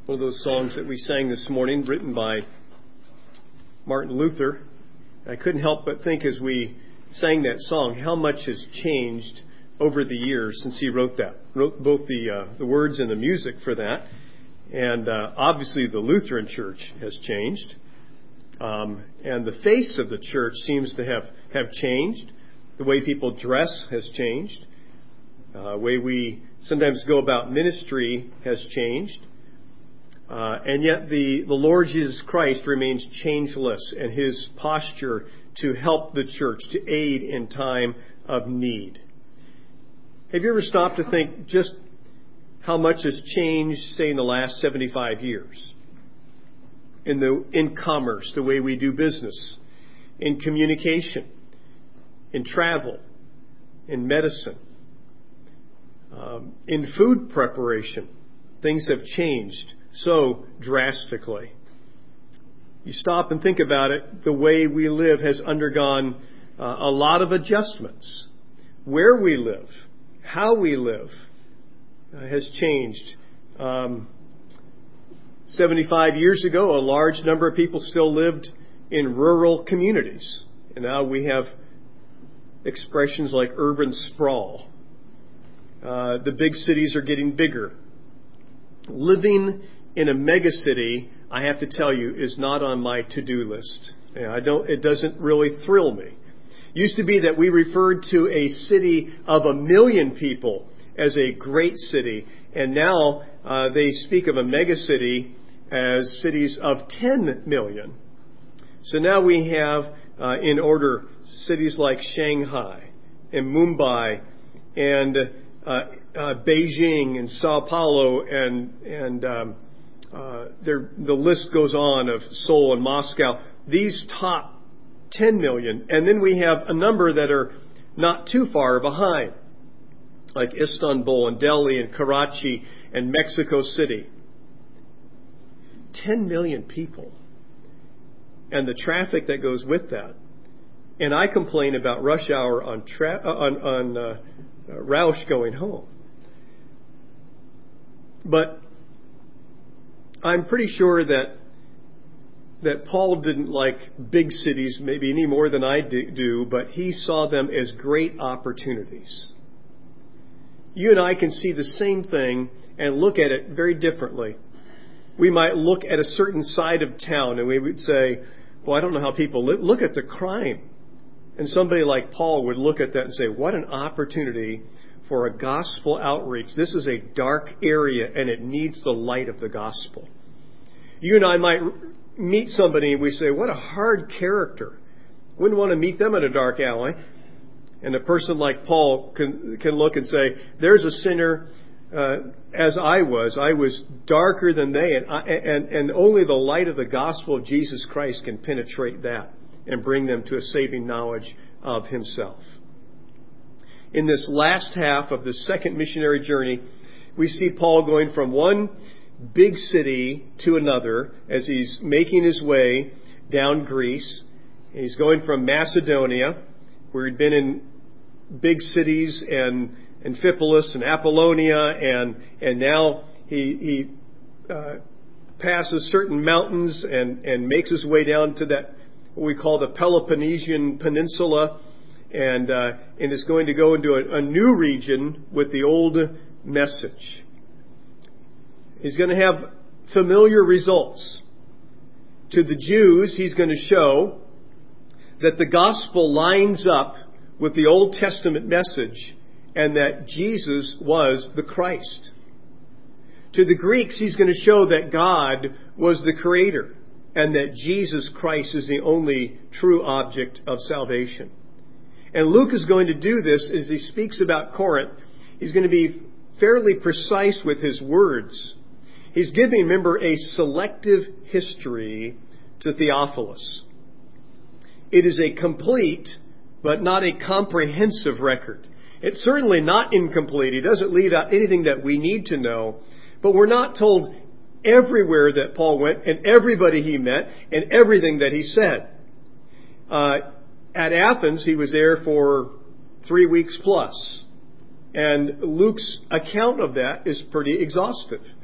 One of those songs that we sang this morning, written by Martin Luther. I couldn't help but think as we sang that song how much has changed over the years since he wrote that. Wrote both the words and the music for that. And obviously the Lutheran Church has changed. And the face of the church seems to have changed. The way people dress has changed. The way we sometimes go about ministry has changed. And yet the Lord Jesus Christ remains changeless in his posture to help the church, to aid in time of need. Have you ever stopped to think just how much has changed, say, in the last 75 years? In commerce, the way we do business, in communication, in travel, in medicine, in food preparation. Things have changed so drastically. You stop and think about it, the way we live has undergone a lot of adjustments. Where we live, how we live has changed. 75 years ago, a large number of people still lived in rural communities. And now we have expressions like urban sprawl. The big cities are getting bigger. Living in a megacity, I have to tell you, is not on my to-do list. It doesn't really thrill me. Used to be that we referred to a city of 1 million people as a great city, and now they speak of a megacity as cities of 10 million. So now we have in order cities like Shanghai and Mumbai and Beijing and Sao Paulo and the list goes on of Seoul and Moscow. These top 10 million. And then we have a number that are not too far behind, like Istanbul and Delhi and Karachi and Mexico City. 10 million people. And the traffic that goes with that. And I complain about rush hour on Roush going home. But I'm pretty sure that Paul didn't like big cities maybe any more than I do, but he saw them as great opportunities. You and I can see the same thing and look at it very differently. We might look at a certain side of town and we would say, well, I don't know how people live. Look at the crime. And somebody like Paul would look at that and say, what an opportunity for a gospel outreach. This is a dark area and it needs the light of the gospel. You and I might meet somebody and we say, what a hard character. Wouldn't want to meet them in a dark alley. And a person like Paul can look and say, there's a sinner as I was darker than they, and only the light of the gospel of Jesus Christ can penetrate that and bring them to a saving knowledge of himself. In this last half of the second missionary journey, we see Paul going from one big city to another as he's making his way down Greece. He's going from Macedonia, where he'd been in big cities and Amphipolis and Apollonia, and now he passes certain mountains and makes his way down to that what we call the Peloponnesian Peninsula, and is going to go into a new region with the old message. He's going to have familiar results. To the Jews, he's going to show that the gospel lines up with the Old Testament message and that Jesus was the Christ. To the Greeks, he's going to show that God was the Creator and that Jesus Christ is the only true object of salvation. And Luke is going to do this as he speaks about Corinth. He's going to be fairly precise with his words. He's giving, remember, a selective history to Theophilus. It is a complete, but not a comprehensive record. It's certainly not incomplete. He doesn't leave out anything that we need to know. But we're not told everywhere that Paul went and everybody he met and everything that he said. At Athens, he was there for 3 weeks plus. And Luke's account of that is pretty exhaustive.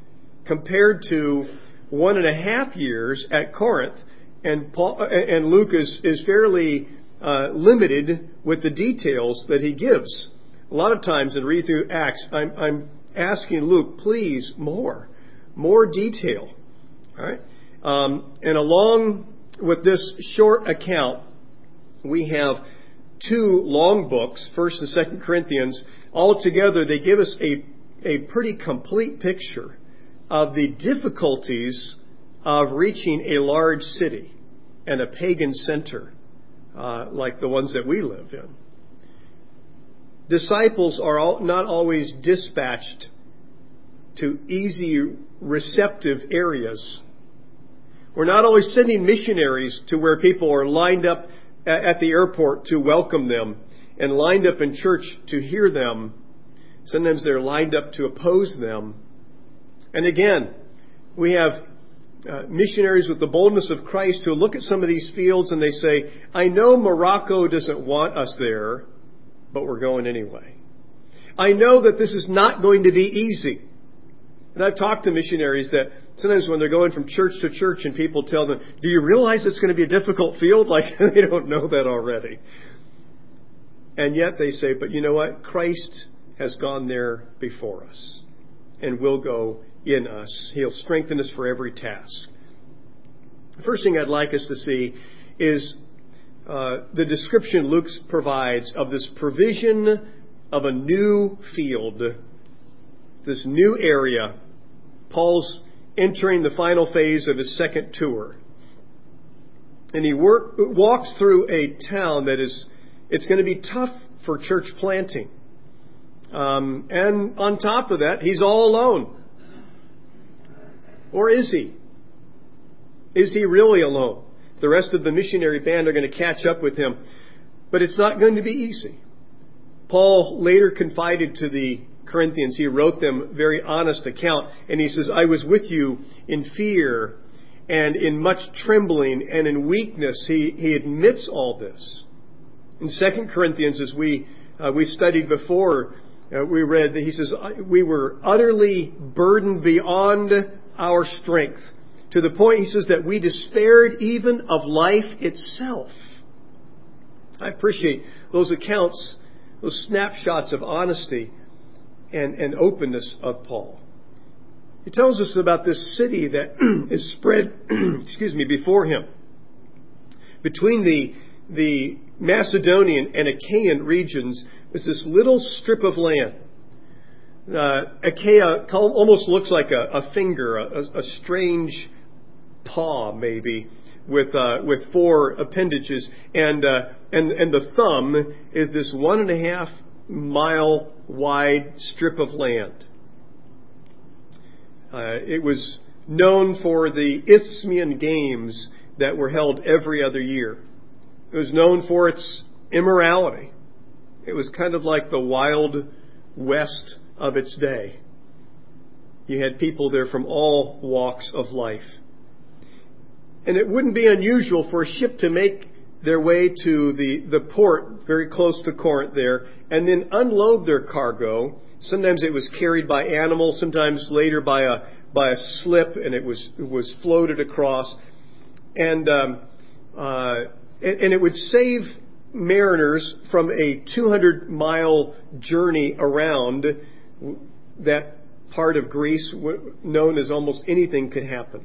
compared to 1.5 years at Corinth. And Luke is fairly limited with the details that he gives. A lot of times in reading through Acts, I'm asking Luke, please, more detail. All right, and along with this short account, we have 2 long books, 1st and 2nd Corinthians. Altogether, they give us a pretty complete picture of the difficulties of reaching a large city and a pagan center like the ones that we live in. Disciples are not always dispatched to easy, receptive areas. We're not always sending missionaries to where people are lined up at the airport to welcome them and lined up in church to hear them. Sometimes they're lined up to oppose them. And again, we have missionaries with the boldness of Christ who look at some of these fields and they say, I know Morocco doesn't want us there, but we're going anyway. I know that this is not going to be easy. And I've talked to missionaries that sometimes when they're going from church to church and people tell them, do you realize it's going to be a difficult field? Like they don't know that already. And yet they say, but you know what? Christ has gone there before us and will go in us. He'll strengthen us for every task. The first thing I'd like us to see is the description Luke provides of this provision of a new field, this new area. Paul's entering the final phase of his second tour. And he walks through a town that it's going to be tough for church planting. And on top of that, he's all alone. Or is he? Is he really alone? The rest of the missionary band are going to catch up with him. But it's not going to be easy. Paul later confided to the Corinthians, he wrote them a very honest account, and he says, I was with you in fear and in much trembling and in weakness. He admits all this. In 2 Corinthians, as we studied before, we read that he says, we were utterly burdened beyond our strength, to the point, he says, that we despaired even of life itself. I appreciate those accounts, those snapshots of honesty and openness of Paul. He tells us about this city that is spread, before him. Between the Macedonian and Achaean regions is this little strip of land. Achaia almost looks like a finger, a strange paw maybe, with 4 appendages, and the thumb is this 1.5 mile wide strip of land. It was known for the Isthmian Games that were held every other year. It was known for its immorality. It was kind of like the Wild West of its day. You had people there from all walks of life. And it wouldn't be unusual for a ship to make their way to the port very close to Corinth there and then unload their cargo. Sometimes it was carried by animals, sometimes later by a slip, and it was floated across. And it would save mariners from a 200-mile journey around that part of Greece known as almost anything could happen.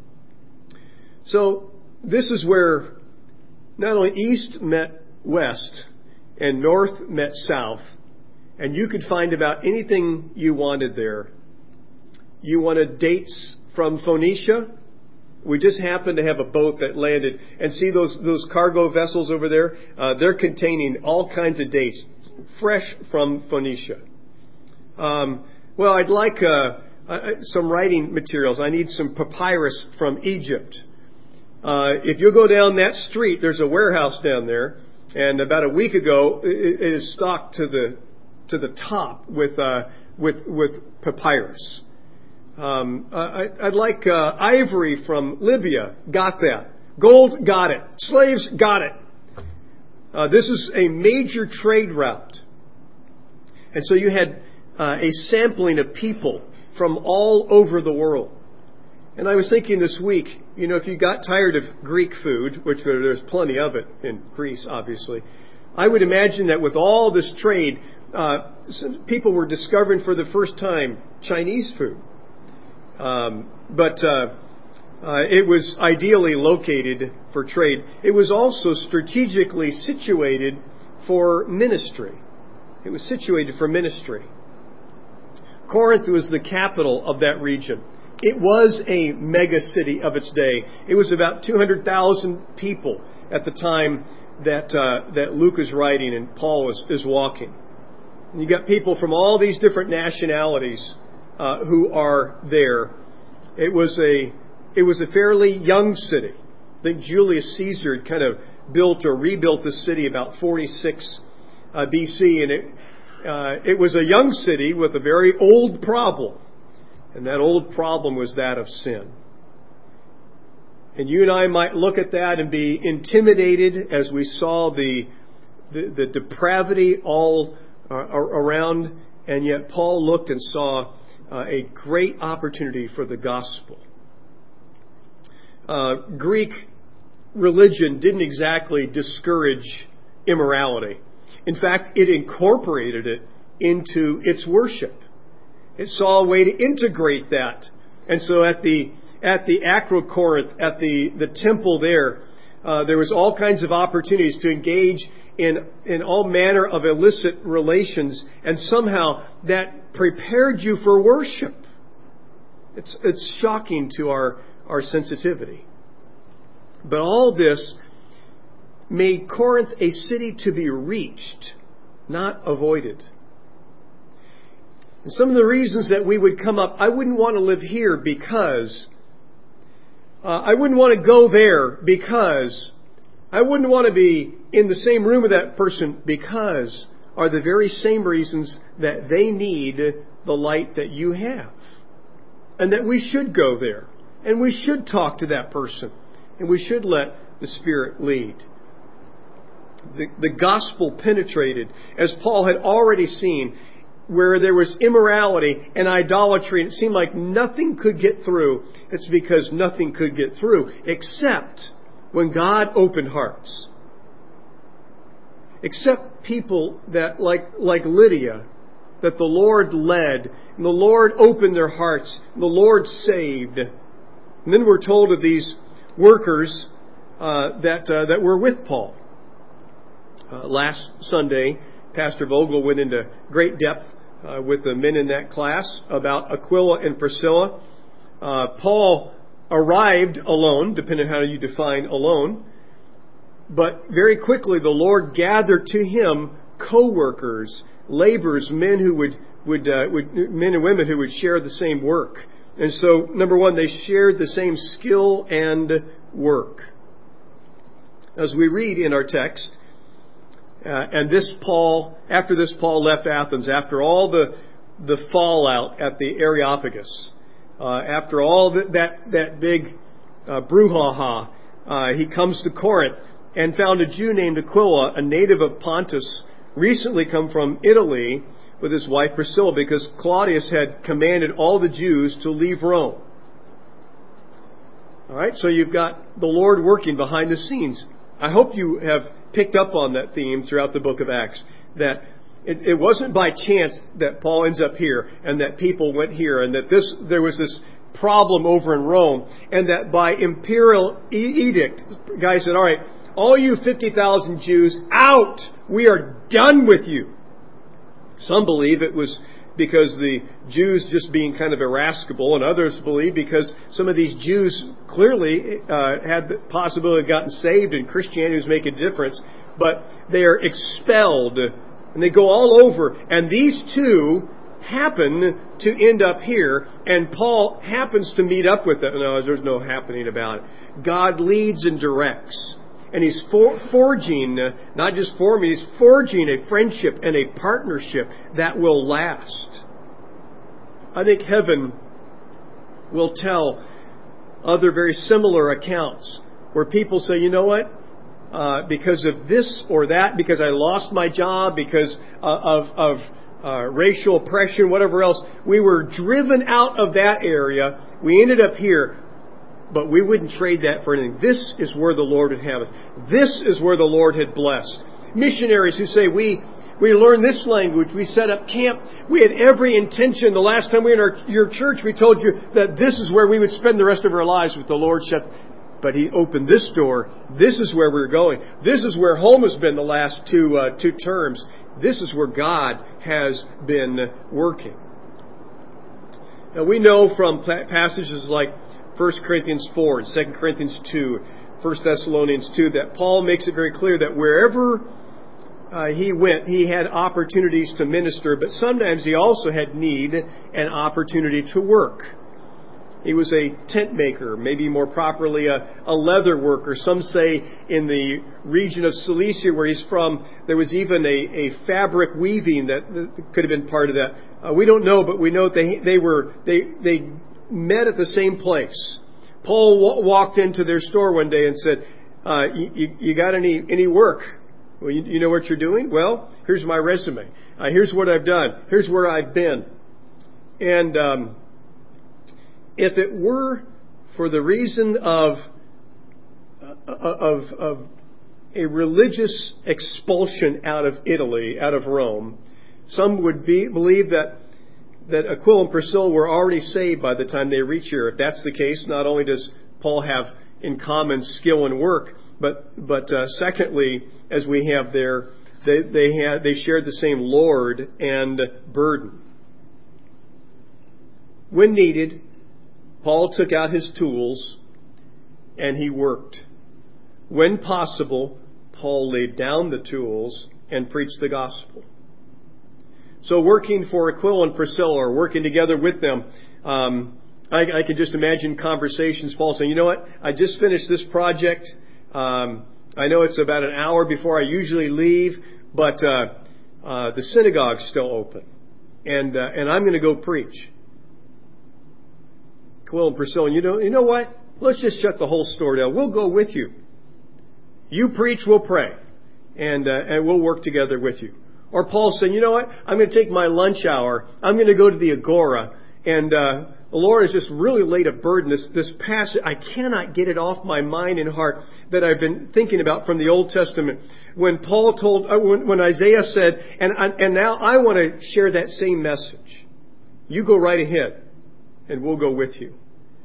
So this is where not only east met west and north met south, and you could find about anything you wanted there. You wanted dates from Phoenicia? We just happened to have a boat that landed, and see those cargo vessels over there? They're containing all kinds of dates, fresh from Phoenicia. Well, I'd like some writing materials. I need some papyrus from Egypt. If you go down that street, there's a warehouse down there, and about a week ago, it is stocked to the top with papyrus. I'd like ivory from Libya. Got that. Gold, got it. Slaves, got it. This is a major trade route. And so you had a sampling of people from all over the world. And I was thinking this week, if you got tired of Greek food, which there's plenty of it in Greece, obviously, I would imagine that with all this trade, people were discovering for the first time Chinese food. But it was ideally located for trade. It was also strategically situated for ministry. It was situated for ministry. Corinth was the capital of that region. It was a mega city of its day. It was about 200,000 people at the time that Luke is writing and Paul is walking. And you got people from all these different nationalities who are there. It was a fairly young city. I think Julius Caesar had kind of built or rebuilt the city about 46 BC, and it was a young city with a very old problem. And that old problem was that of sin. And you and I might look at that and be intimidated as we saw the depravity all around, and yet Paul looked and saw a great opportunity for the gospel. Greek religion didn't exactly discourage immorality. In fact, it incorporated it into its worship. It saw a way to integrate that. And so at the Acrocorinth, at the temple there was all kinds of opportunities to engage in all manner of illicit relations, and somehow that prepared you for worship. It's shocking to our sensitivity. But all this made Corinth a city to be reached, not avoided. And some of the reasons that we would come up, I wouldn't want to live here because, I wouldn't want to go there because, I wouldn't want to be in the same room with that person because, are the very same reasons that they need the light that you have. And that we should go there. And we should talk to that person. And we should let the Spirit lead. The gospel penetrated, as Paul had already seen, where there was immorality and idolatry, and it seemed like nothing could get through. It's because nothing could get through, except when God opened hearts. Except people that, like Lydia, that the Lord led, and the Lord opened their hearts, and the Lord saved. And then we're told of these workers that were with Paul. Last Sunday, Pastor Vogel went into great depth with the men in that class about Aquila and Priscilla. Paul arrived alone, depending on how you define alone. But very quickly the Lord gathered to him co-workers, laborers, men men and women who would share the same work. And so, number one, they shared the same skill and work. As we read in our text, after this Paul left Athens, after all the fallout at the Areopagus, after all that big brouhaha, he comes to Corinth and found a Jew named Aquila, a native of Pontus, recently come from Italy with his wife Priscilla, because Claudius had commanded all the Jews to leave Rome. All right, so you've got the Lord working behind the scenes. I hope you have picked up on that theme throughout the book of Acts, that it wasn't by chance that Paul ends up here and that people went here and that there was this problem over in Rome, and that by imperial edict, the guy said, all right, all you 50,000 Jews, out! We are done with you. Some believe it was because the Jews just being kind of irascible, and others believe because some of these Jews clearly had the possibility of gotten saved and Christianity was making a difference, but they are expelled and they go all over. And these two happen to end up here, and Paul happens to meet up with them. No, there's no happening about it. God leads and directs. And he's forging, not just forming, he's forging a friendship and a partnership that will last. I think heaven will tell other very similar accounts where people say, you know what? Because of this or that, because I lost my job, because of racial oppression, whatever else. We were driven out of that area. We ended up here, but we wouldn't trade that for anything. This is where the Lord would have us. This is where the Lord had blessed. Missionaries who say, we learned this language, we set up camp, we had every intention. The last time we were in your church, we told you that this is where we would spend the rest of our lives with the Lord. But He opened this door. This is where we're going. This is where home has been the last two terms. This is where God has been working. Now we know from passages like 1 Corinthians 4 and 2 Corinthians 2, 1 Thessalonians 2, that Paul makes it very clear that wherever he went, he had opportunities to minister, but sometimes he also had need and opportunity to work. He was a tent maker, maybe more properly a leather worker. Some say in the region of Cilicia where he's from, there was even a fabric weaving that could have been part of that. We don't know, but we know they met at the same place. Paul walked into their store one day and said, you got any work? Well, you know what you're doing? Well, here's my resume. Here's what I've done. Here's where I've been. And if it were for the reason of a religious expulsion out of Italy, out of Rome, some would believe that Aquila and Priscilla were already saved by the time they reach here. If that's the case, not only does Paul have in common skill and work, but secondly, as we have there, they shared the same Lord and burden. When needed, Paul took out his tools and he worked. When possible, Paul laid down the tools and preached the gospel. So working for Aquila and Priscilla, or working together with them, I can just imagine conversations, Paul saying, you know what, I just finished this project. I know it's about an hour before I usually leave, but the synagogue's still open. And I'm going to go preach. Aquila and Priscilla, you know what? Let's just shut the whole store down. We'll go with you. You preach, we'll pray. And we'll work together with you. Or Paul saying, you know what? I'm going to take my lunch hour. I'm going to go to the Agora. And the Lord has just really laid a burden. This passage, I cannot get it off my mind and heart that I've been thinking about from the Old Testament. When Paul told, when Isaiah said, and now I want to share that same message. You go right ahead, and we'll go with you.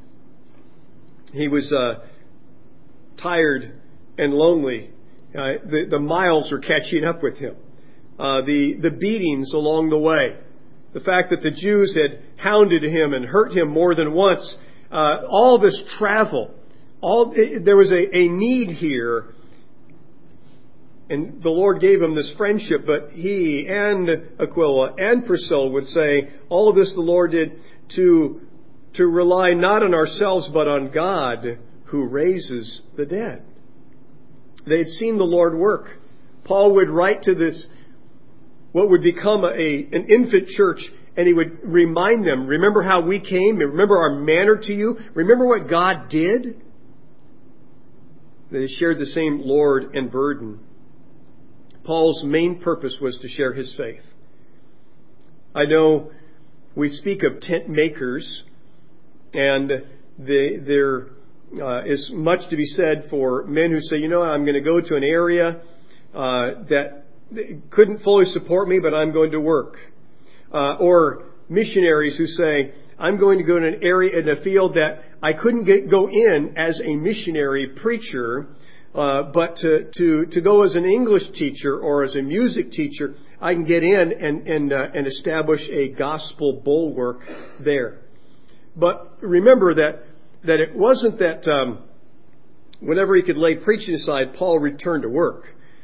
He was tired and lonely. The miles are catching up with him. The beatings along the way. The fact that the Jews had hounded him and hurt him more than once. All this travel. There was a need here. And the Lord gave him this friendship, but he and Aquila and Priscilla would say, all of this the Lord did to rely not on ourselves, but on God who raises the dead. They had seen the Lord work. Paul would write to this, what would become an infant church, and he would remind them, remember how we came? Remember our manner to you? Remember what God did? They shared the same Lord and burden. Paul's main purpose was to share his faith. I know we speak of tent makers, and there is much to be said for men who say, you know, I'm going to go to an area that couldn't fully support me, but I'm going to work. Or missionaries who say, I'm going to go to an area in a field that I couldn't go in as a missionary preacher, but to go as an English teacher or as a music teacher, I can get in and establish a gospel bulwark there. But remember that it wasn't that whenever he could lay preaching aside, Paul returned to work.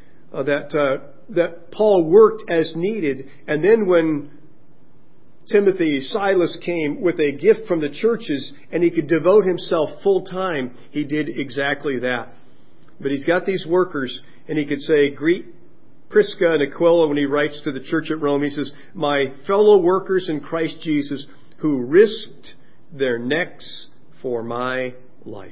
That Paul worked as needed, and then when Timothy, Silas came with a gift from the churches and he could devote himself full time, he did exactly that. But he's got these workers, and he could say, greet Prisca and Aquila when he writes to the church at Rome. He says, my fellow workers in Christ Jesus who risked their necks for my life.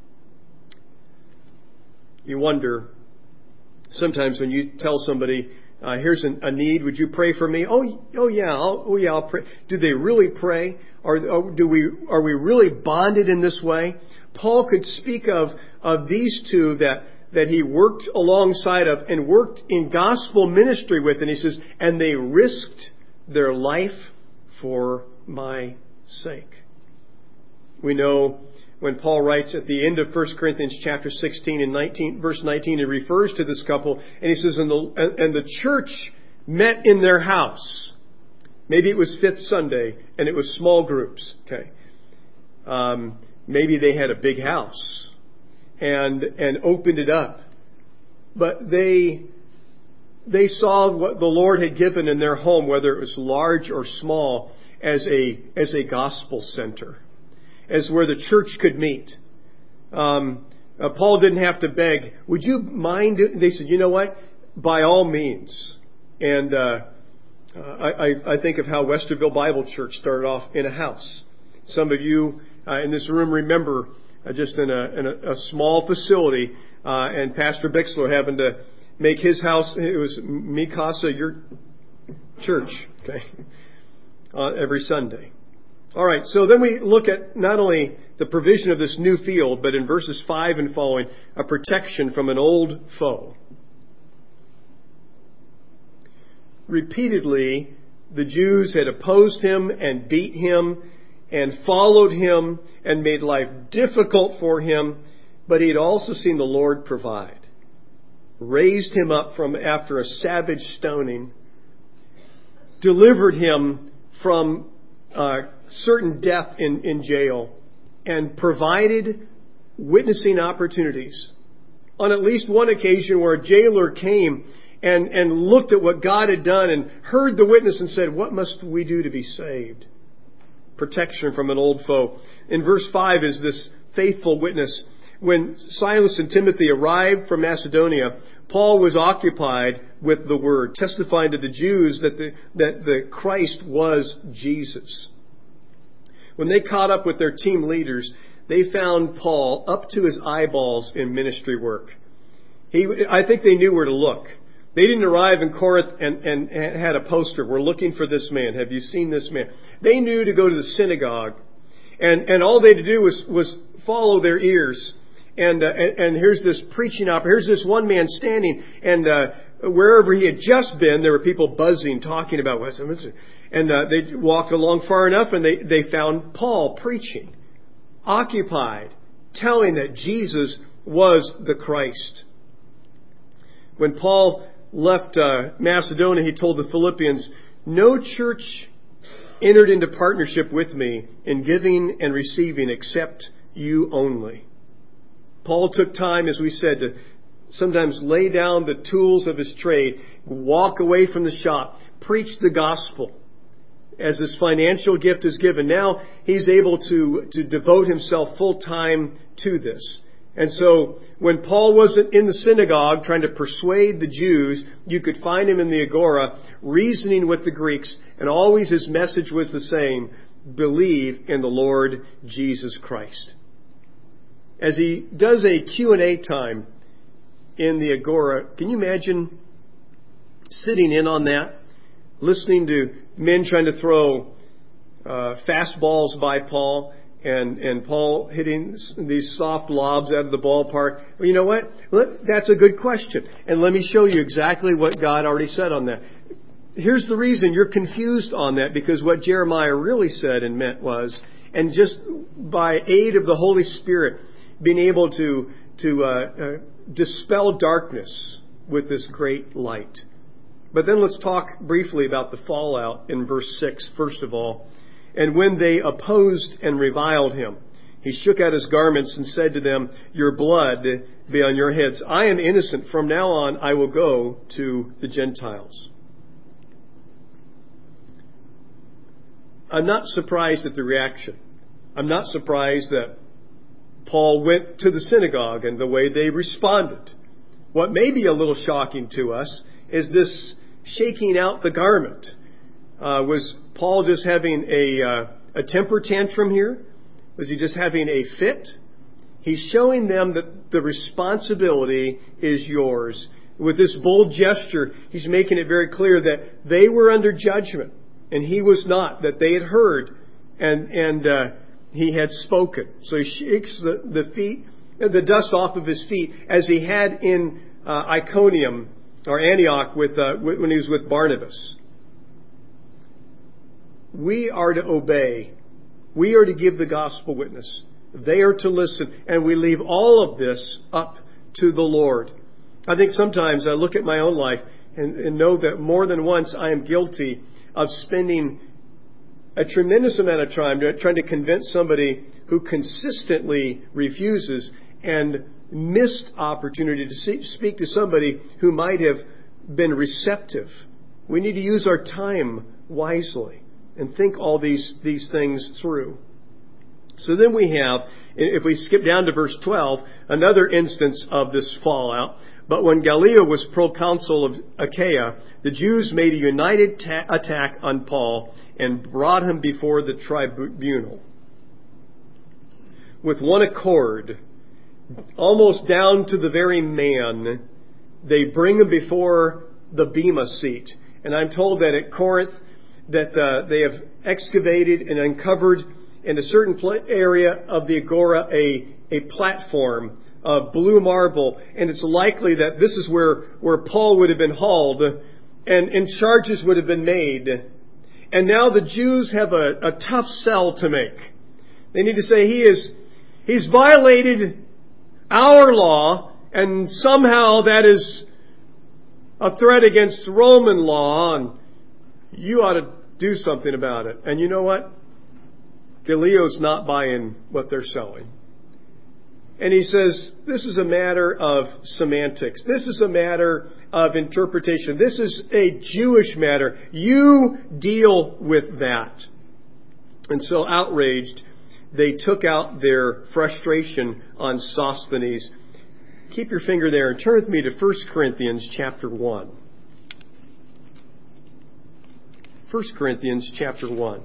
You wonder, sometimes when you tell somebody Here's a need. Would you pray for me? Oh yeah, I'll pray. Do they really pray? Are we really bonded in this way? Paul could speak of these two that he worked alongside of and worked in gospel ministry with, and he says, and they risked their life for my sake. We know when Paul writes at the end of 1 Corinthians chapter 16 and verse 19, he refers to this couple, and he says, and the church met in their house. Maybe it was Fifth Sunday, and it was small groups. Okay, maybe they had a big house and opened it up, but they saw what the Lord had given in their home, whether it was large or small, as a gospel center, as where the church could meet. Paul didn't have to beg, would you mind? They said, you know what? By all means. And I think of how Westerville Bible Church started off in a house. Some of you in this room remember just in a small facility, and Pastor Bixler having to make his house, it was Mi Casa, your church, okay, every Sunday. All right, so then we look at not only the provision of this new field, but in verses 5 and following, a protection from an old foe. Repeatedly, the Jews had opposed him and beat him and followed him and made life difficult for him, but he had also seen the Lord provide, raised him up from after a savage stoning, delivered him from certain death in jail, and provided witnessing opportunities. On at least one occasion where a jailer came and looked at what God had done and heard the witness and said, what must we do to be saved? Protection from an old foe. In verse 5 is this faithful witness. When Silas and Timothy arrived from Macedonia, Paul was occupied with the word, testifying to the Jews that the Christ was Jesus. When they caught up with their team leaders, they found Paul up to his eyeballs in ministry work. I think they knew where to look. They didn't arrive in Corinth and had a poster. We're looking for this man. Have you seen this man? They knew to go to the synagogue. And all they had to do was follow their ears. And here's this preaching opera. Here's this one man standing. And wherever he had just been, there were people buzzing, talking about Westminster. And they walked along far enough and they found Paul preaching, occupied, telling that Jesus was the Christ. When Paul left Macedonia, he told the Philippians, no church entered into partnership with me in giving and receiving except you only. Paul took time, as we said, to sometimes lay down the tools of his trade, walk away from the shop, preach the gospel. As his financial gift is given, now he's able to devote himself full time to this. And so when Paul wasn't in the synagogue trying to persuade the Jews, you could find him in the agora reasoning with the Greeks, and always his message was the same: believe in the Lord Jesus Christ. As he does a Q&A time in the agora, can you imagine sitting in on that, listening to men trying to throw fastballs by Paul, and Paul hitting these soft lobs out of the ballpark? Well, you know what? That's a good question. And let me show you exactly what God already said on that. Here's the reason you're confused on that, because what Jeremiah really said and meant was, and just by aid of the Holy Spirit, being able to dispel darkness with this great light. But then let's talk briefly about the fallout in verse 6, first of all. And when they opposed and reviled him, he shook out his garments and said to them, your blood be on your heads. I am innocent. From now on, I will go to the Gentiles. I'm not surprised at the reaction. I'm not surprised that Paul went to the synagogue and the way they responded. What may be a little shocking to us is this shaking out the garment. Was Paul just having a temper tantrum here? Was he just having a fit? He's showing them that the responsibility is yours. with this bold gesture, he's making it very clear that they were under judgment and he was not, that they had heard and he had spoken. So he shakes the dust off of his feet as he had in Iconium or Antioch when he was with Barnabas. We are to obey. We are to give the gospel witness. They are to listen. And we leave all of this up to the Lord. I think sometimes I look at my own life and know that more than once I am guilty of spending a tremendous amount of time trying to convince somebody who consistently refuses, and missed opportunity to speak to somebody who might have been receptive. We need to use our time wisely and think all these things through. So then we have, if we skip down to verse 12, another instance of this fallout. But when Gallio was proconsul of Achaia, the Jews made a united attack on Paul and brought him before the tribunal. With one accord, almost down to the very man, they bring him before the bema seat. And I'm told that at Corinth, that they have excavated and uncovered in a certain area of the agora a platform of blue marble, and it's likely that this is where Paul would have been hauled and charges would have been made. And now the Jews have a tough sell to make. They need to say he's violated our law, and somehow that is a threat against Roman law, and you ought to do something about it. And you know what? Gallio's not buying what they're selling. And he says, this is a matter of semantics. This is a matter of interpretation. This is a Jewish matter. You deal with that. And so outraged, they took out their frustration on Sosthenes. Keep your finger there and turn with me to 1 Corinthians chapter 1. 1 Corinthians chapter 1.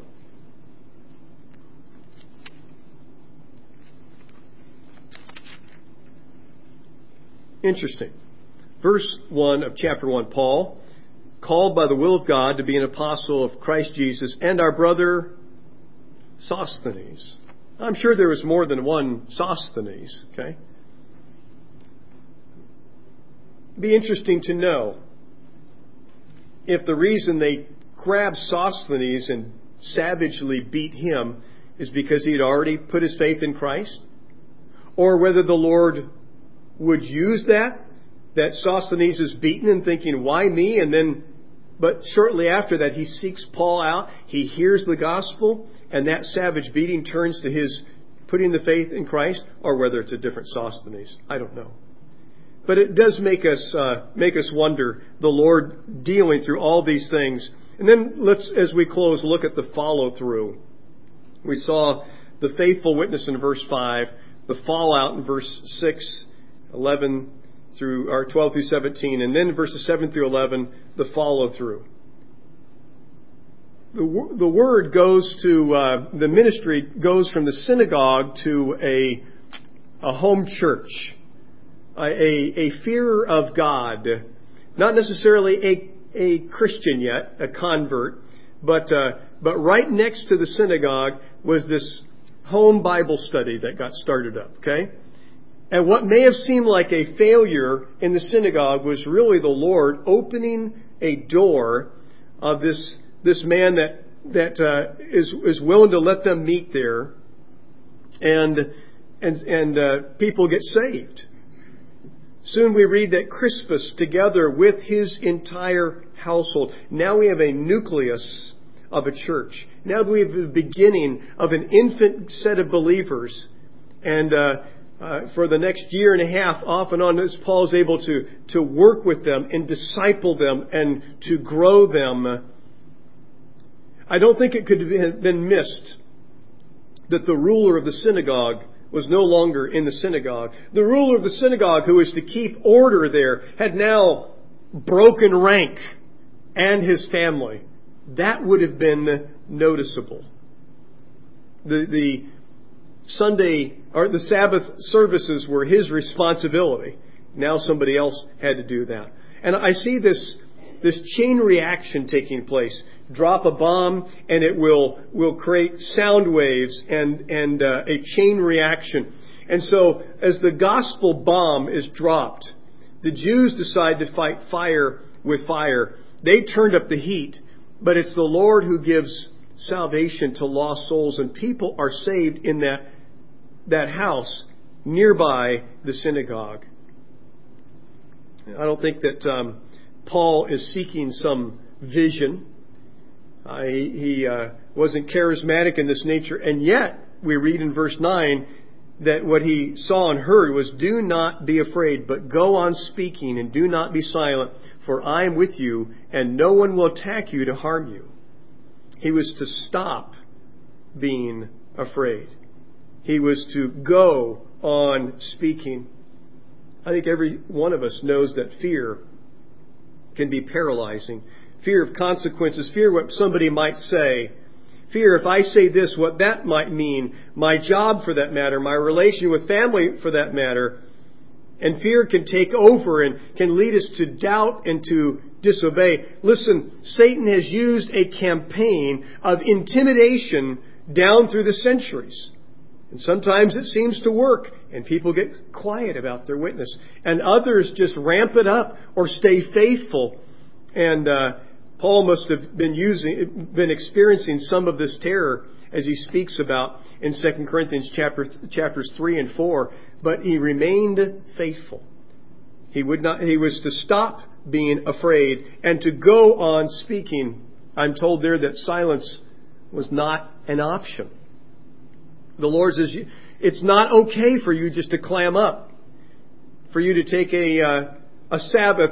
Interesting. Verse 1 of chapter 1, Paul, called by the will of God to be an apostle of Christ Jesus, and our brother Sosthenes. I'm sure there was more than one Sosthenes, okay? Be interesting to know if the reason they grabbed Sosthenes and savagely beat him is because he had already put his faith in Christ, or whether the Lord would use that Sosthenes is beaten and thinking, why me? But shortly after that, he seeks Paul out. He hears the gospel, and that savage beating turns to his putting the faith in Christ, or whether it's a different Sosthenes. I don't know. But it does make us wonder, the Lord dealing through all these things. And then let's, as we close, look at the follow through. We saw the faithful witness in verse 5, the fallout in verse 6, 11 through, or 12 through 17, and then verses 7 through 11, the follow through. The word goes to, the ministry goes from the synagogue to a home church, a fear of God, not necessarily a Christian yet, a convert, but right next to the synagogue was this home Bible study that got started up, okay? And what may have seemed like a failure in the synagogue was really the Lord opening a door of this man that is willing to let them meet there, and people get saved. Soon we read that Crispus, together with his entire household, now we have a nucleus of a church. Now we have the beginning of an infant set of believers, and for the next year and a half, off and on, as Paul is able to work with them and disciple them and to grow them. I don't think it could have been missed that the ruler of the synagogue was no longer in the synagogue. The ruler of the synagogue, who was to keep order there, had now broken rank, and his family. That would have been noticeable. The Sunday or the Sabbath services were his responsibility. Now somebody else had to do that. And I see this chain reaction taking place. Drop a bomb and it will create sound waves and a chain reaction. And so as the gospel bomb is dropped, the Jews decide to fight fire with fire. They turned up the heat, but it's the Lord who gives salvation to lost souls, and people are saved in that house nearby the synagogue. I don't think that Paul is seeking some vision. He wasn't charismatic in this nature, and yet we read in verse 9 that what he saw and heard was, do not be afraid, but go on speaking and do not be silent, for I am with you, and no one will attack you to harm you. He was to stop being afraid. He was to go on speaking. I think every one of us knows that fear can be paralyzing. Fear of consequences, fear what somebody might say. Fear if I say this, what that might mean. My job for that matter, my relation with family for that matter. And fear can take over and can lead us to doubt and to disobey. Listen, Satan has used a campaign of intimidation down through the centuries. And sometimes it seems to work, and people get quiet about their witness. And others just ramp it up or stay faithful. And Paul must have been experiencing some of this terror as he speaks about in 2 Corinthians chapters 3 and 4. But he remained faithful. He was to stop being afraid and to go on speaking. I'm told there that silence was not an option. The Lord says it's not okay for you just to clam up, for you to take a Sabbath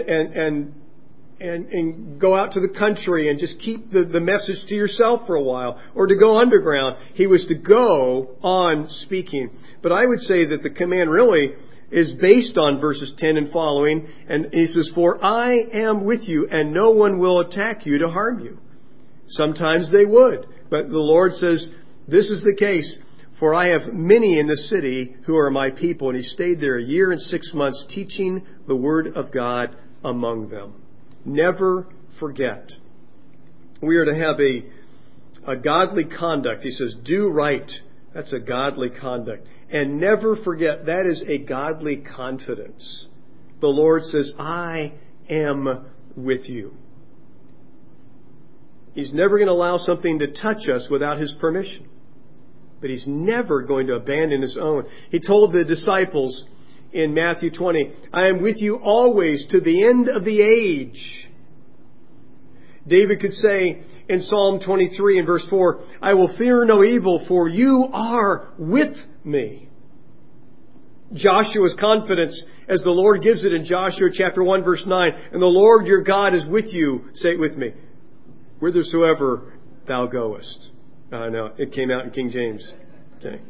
and go out to the country and just keep the message to yourself for a while, or to go underground. He was to go on speaking. But I would say that the command really is based on verses 10 and following. And he says, for I am with you, and no one will attack you to harm you. Sometimes they would. But the Lord says, this is the case. For I have many in the city who are my people. And he stayed there 1 year and 6 months teaching the word of God among them. Never forget. We are to have a godly conduct. He says, do right. That's a godly conduct. And never forget, that is a godly confidence. The Lord says, I am with you. He's never going to allow something to touch us without His permission. But He's never going to abandon His own. He told the disciples in Matthew 20, I am with you always to the end of the age. David could say in Psalm 23 and verse 4, I will fear no evil, for you are with me. Joshua's confidence, as the Lord gives it in Joshua chapter 1 verse 9, and the Lord your God is with you, say it with me, whithersoever thou goest. No, it came out in King James. Okay.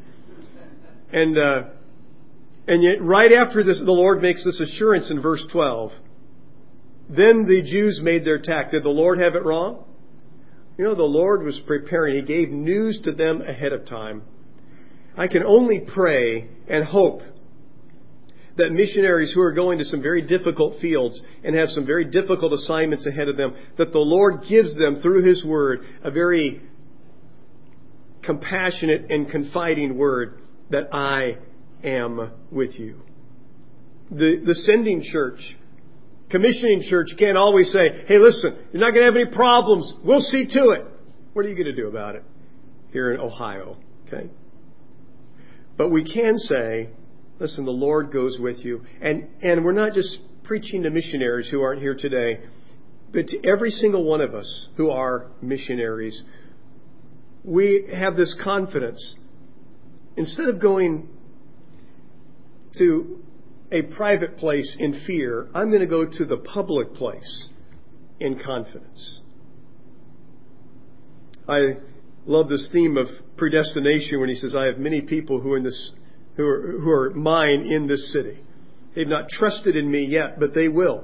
And yet, right after this, the Lord makes this assurance in verse 12. Then the Jews made their attack. Did the Lord have it wrong? You know, the Lord was preparing. He gave news to them ahead of time. I can only pray and hope that missionaries who are going to some very difficult fields and have some very difficult assignments ahead of them, that the Lord gives them through His Word a very compassionate and confiding word that I am with you. The sending church, commissioning church can't always say, hey, listen, you're not going to have any problems. We'll see to it. What are you going to do about it here in Ohio? Okay. But we can say, listen, the Lord goes with you. And we're not just preaching to missionaries who aren't here today, but to every single one of us who are missionaries. We have this confidence. Instead of going to a private place in fear, I'm going to go to the public place in confidence. I love this theme of predestination when he says, I have many people who are mine in this city. They've not trusted in me yet, but they will.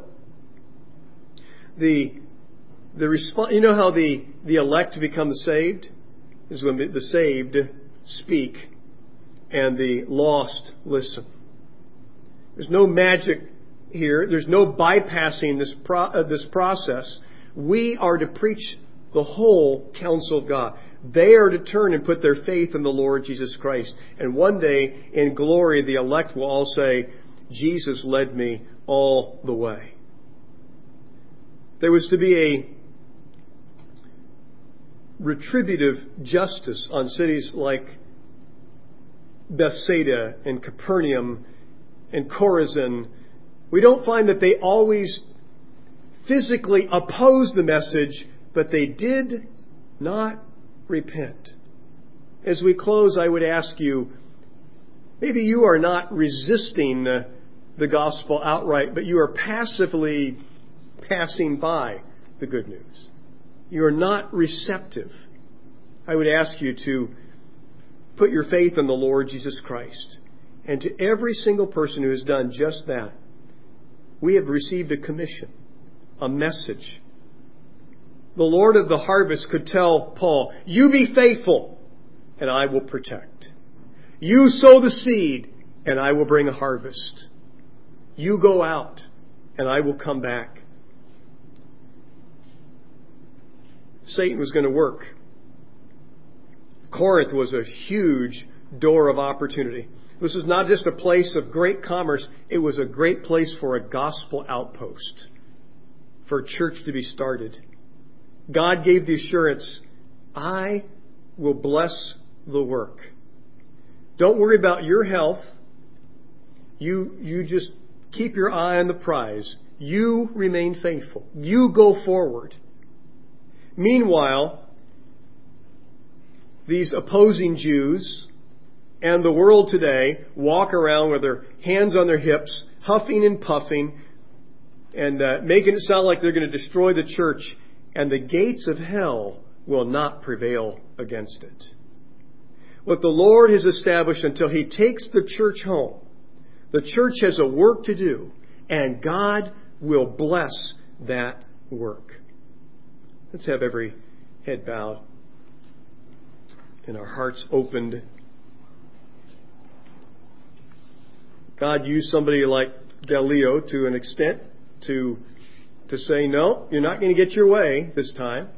You know how the elect become the saved? Is when the saved speak and the lost listen. There's no magic here. There's no bypassing this process. We are to preach the whole counsel of God. They are to turn and put their faith in the Lord Jesus Christ. And one day, in glory, the elect will all say, Jesus led me all the way. There was to be a retributive justice on cities like Bethsaida and Capernaum and Chorazin. We don't find that they always physically opposed the message, but they did not repent. As we close, I would ask you, maybe you are not resisting the gospel outright, but you are passively passing by the good news. You are not receptive. I would ask you to put your faith in the Lord Jesus Christ. And to every single person who has done just that, we have received a commission, a message. The Lord of the harvest could tell Paul, you be faithful, and I will protect. You sow the seed, and I will bring a harvest. You go out, and I will come back. Satan was going to work. Corinth was a huge door of opportunity. This is not just a place of great commerce. It was a great place for a gospel outpost, for a church to be started. God gave the assurance, I will bless the work. Don't worry about your health. You just keep your eye on the prize. You remain faithful. You go forward. Meanwhile, these opposing Jews and the world today walk around with their hands on their hips, huffing and puffing, and making it sound like they're going to destroy the church, and the gates of hell will not prevail against it. What the Lord has established until He takes the church home, the church has a work to do, and God will bless that work. Let's have every head bowed and our hearts opened. God used somebody like Gallio to an extent to say, no, you're not going to get your way this time,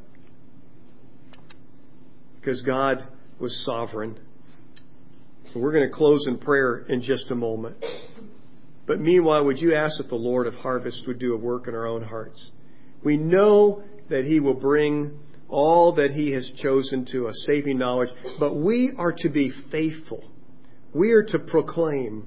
because God was sovereign. And we're going to close in prayer in just a moment. But meanwhile, would you ask that the Lord of harvest would do a work in our own hearts? We know that He will bring all that He has chosen to a saving knowledge, but we are to be faithful. We are to proclaim.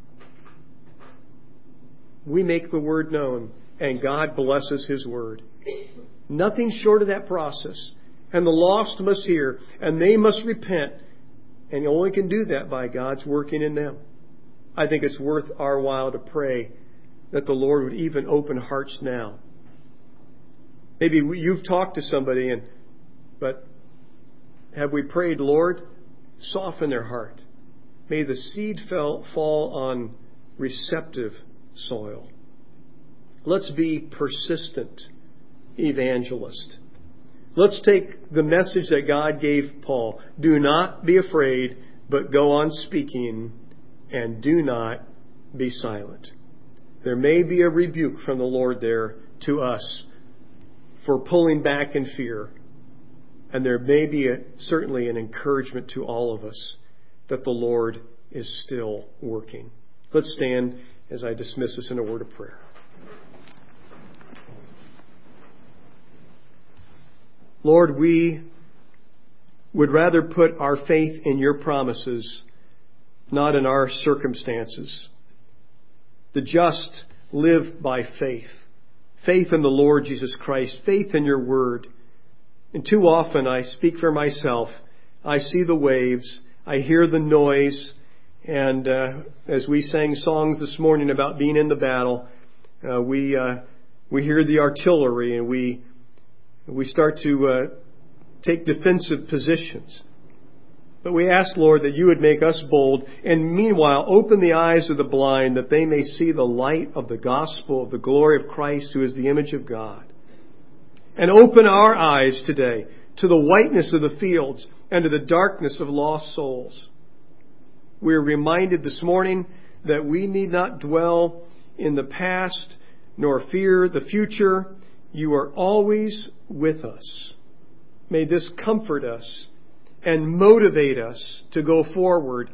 We make the word known, and God blesses His word. Nothing short of that process. And the lost must hear, and they must repent. And you only can do that by God's working in them. I think it's worth our while to pray that the Lord would even open hearts now. Maybe you've talked to somebody, but have we prayed, Lord, soften their heart. May the seed fall on receptive soil. Let's be persistent evangelists. Let's take the message that God gave Paul. Do not be afraid, but go on speaking, and do not be silent. There may be a rebuke from the Lord there to us for pulling back in fear. And there may be certainly an encouragement to all of us that the Lord is still working. Let's stand as I dismiss us in a word of prayer. Lord, we would rather put our faith in your promises, not in our circumstances. The just live by faith. Faith in the Lord Jesus Christ. Faith in your word. And too often, I speak for myself, I see the waves, I hear the noise, and as we sang songs this morning about being in the battle, we hear the artillery, and we start to take defensive positions. But we ask, Lord, that you would make us bold, and meanwhile open the eyes of the blind, that they may see the light of the gospel of the glory of Christ, who is the image of God. And open our eyes today to the whiteness of the fields and to the darkness of lost souls. We are reminded this morning that we need not dwell in the past, nor fear the future. You are always with us. May this comfort us and motivate us to go forward.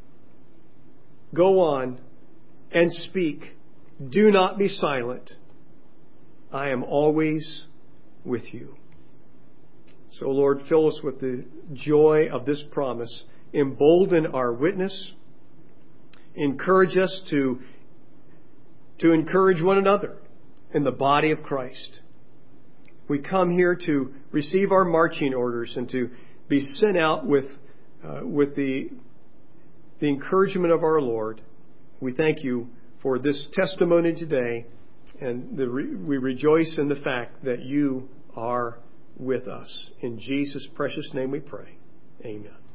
Go on and speak. Do not be silent. I am always with you. So, Lord, fill us with the joy of this promise. Embolden our witness. Encourage us to encourage one another in the body of Christ. We come here to receive our marching orders and to be sent out with the encouragement of our Lord. We thank you for this testimony today, and we rejoice in the fact that you are with us. In Jesus' precious name we pray. Amen.